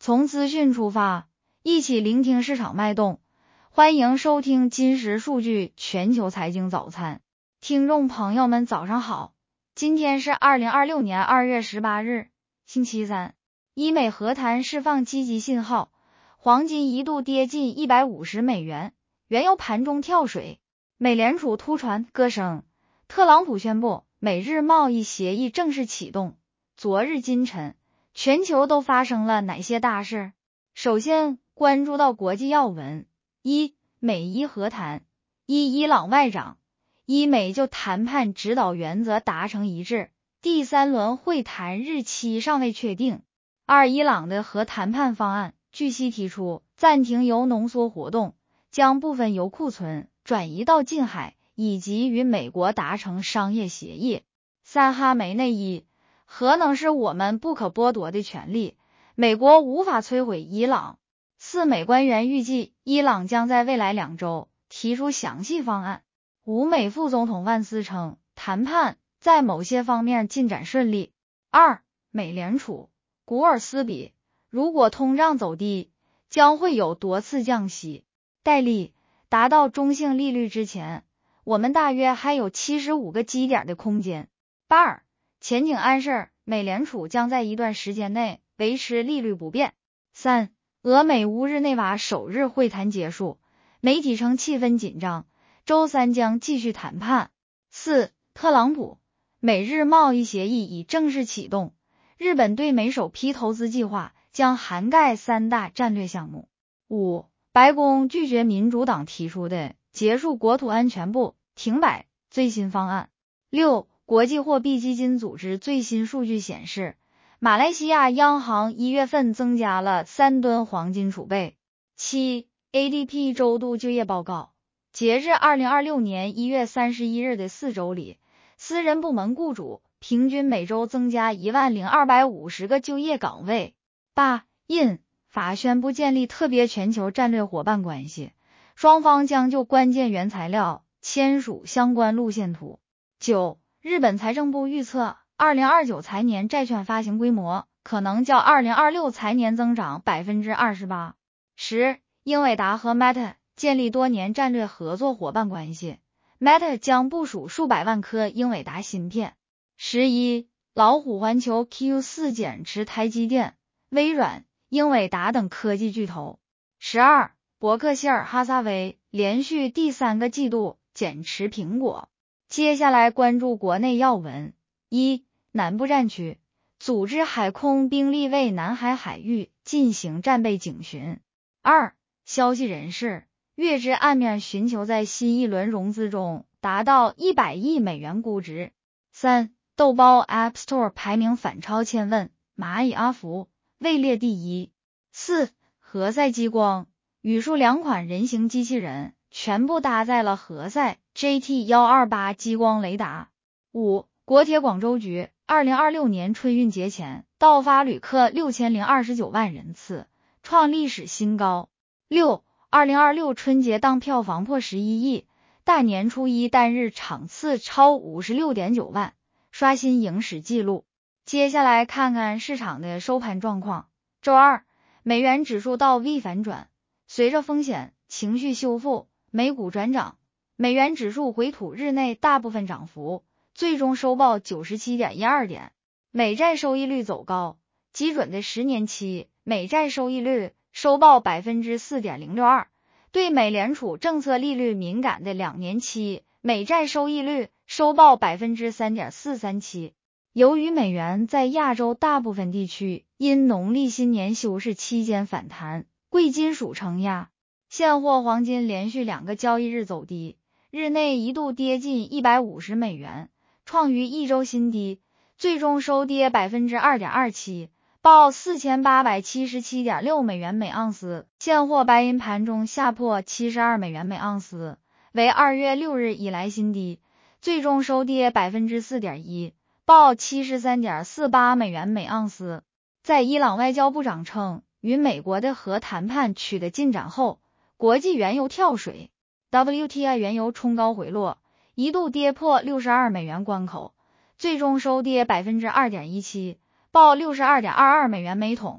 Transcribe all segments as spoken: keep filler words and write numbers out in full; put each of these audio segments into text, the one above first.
从资讯出发，一起聆听市场脉动。欢迎收听金石数据全球财经早餐。听众朋友们早上好，今天是二零二六年二月十八日，星期三。伊美和谈释放积极信号，黄金一度跌近一百五十美元，原油盘中跳水。美联储突传歌声，特朗普宣布美日贸易协议正式启动。昨日今晨，全球都发生了哪些大事？首先关注到国际要闻：一、美伊和谈。一、伊朗外长伊美就谈判指导原则达成一致，第三轮会谈日期尚未确定。二、伊朗的核谈判方案，据悉提出暂停铀浓缩活动，将部分铀库存转移到近海，以及与美国达成商业协议。三、哈梅内伊，核能是我们不可剥夺的权利，美国无法摧毁伊朗。四、美官员预计伊朗将在未来两周提出详细方案。五、美副总统万斯称谈判在某些方面进展顺利。二、美联储古尔斯比，如果通胀走低，将会有多次降息。戴利，达到中性利率之前，我们大约还有七十五个基点的空间。八、前景暗示美联储将在一段时间内维持利率不变。三、俄美乌日内瓦首日会谈结束，媒体称气氛紧张，周三将继续谈判。四、特朗普，美日贸易协议已正式启动，日本对美首批投资计划将涵盖三大战略项目。五、白宫拒绝民主党提出的结束国土安全部停摆最新方案。六、国际货币基金组织最新数据显示，马来西亚央行一月份增加了三吨黄金储备。七、A D P 周度就业报告，截至二零二六年一月三十一日的四周里，私人部门雇主平均每周增加一万零二百五十个就业岗位。八、印法宣布建立特别全球战略伙伴关系，双方将就关键原材料签署相关路线图。九、日本财政部预测二零二九财年债券发行规模可能较二零二六财年增长 百分之二十八。十、英伟达和 Meta 建立多年战略合作伙伴关系， Meta 将部署数百万颗英伟达芯片。十一、老虎环球 Q 四 减持台积电、微软、英伟达等科技巨头。十二、伯克希尔哈撒韦连续第三个季度减持苹果。接下来关注国内要闻。一、南部战区组织海空兵力为南海海域进行战备警巡。二、消息人士，月之岸面寻求在新一轮融资中达到一百亿美元估值。三、豆包 App Store 排名反超千问，蚂蚁阿福位列第一。四、何塞激光，语数两款人形机器人全部搭载了何塞 J T 一二八激光雷达。五、国铁广州局二零二六年春运节前到发旅客六千零二十九万人次，创历史新高。六、二零二六春节档票房破十一亿，大年初一单日场次超 五十六点九万，刷新影史纪录。接下来看看市场的收盘状况。周二，美元指数到 V 反转，随着风险情绪修复，美股转涨，美元指数回吐日内大部分涨幅，最终收报 九十七点一二 点。美债收益率走高，基准的十年期美债收益率收报 百分之四点零六二， 对美联储政策利率敏感的两年期美债收益率收报 百分之三点四三七。 由于美元在亚洲大部分地区因农历新年休市期间反弹，贵金属承压，现货黄金连续两个交易日走低，日内一度跌近一百五十美元，创于一周新低，最终收跌 百分之二点二七， 报 四千八百七十七点六美元每盎司。现货白银盘中下破七十二美元每盎司，为二月六日以来新低，最终收跌 百分之四点一， 报 七十三点四八美元每盎司。在伊朗外交部长称与美国的核谈判取得进展后，国际原油跳水， W T I 原油冲高回落，一度跌破六十二美元关口，最终收跌 百分之二点一七， 报 六十二点二二美元每桶，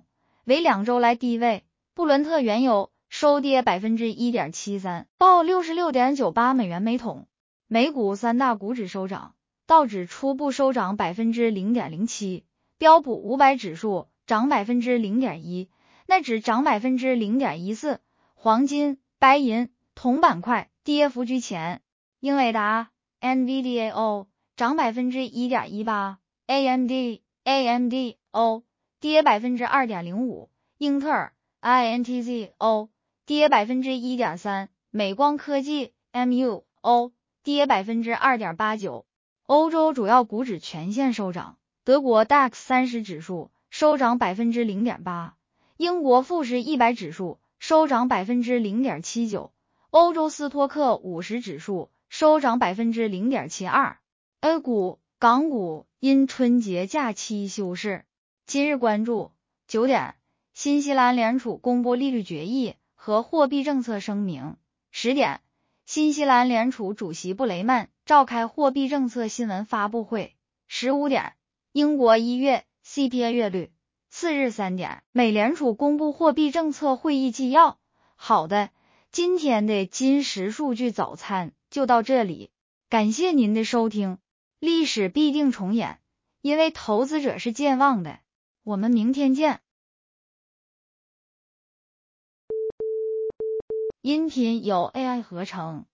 为两周来低位。布伦特原油收跌 百分之一点七三， 报 六十六点九八美元每桶。美股三大股指收涨，道指初步收涨 百分之零点零七， 标普五百指数涨 百分之零点一， 纳指涨 百分之零点一四， 黄金、白银、铜板块跌幅居前。英伟达 N V D A O 涨 百分之一点一八， A M D A M D O 跌 百分之二点零五， 英特尔 I N T Z O 跌 百分之一点三， 美光科技 M U O 跌 百分之二点八九。 欧洲主要股指全线收涨，德国 D A X 三十指数收涨 百分之零点八， 英国富时一百指数收涨 百分之零点七九， 欧洲斯托克五十指数收涨 百分之零点七二。 A 股、港股因春节假期休市。今日关注九点，新西兰联储公布利率决议和货币政策声明。十点，新西兰联储主席布雷曼召开货币政策新闻发布会。十五点，英国一月 C P I 月率。次日三点，美联储公布货币政策会议纪要。好的，今天的金石数据早餐就到这里，感谢您的收听。历史必定重演，因为投资者是健忘的。我们明天见。音频由 A I 合成。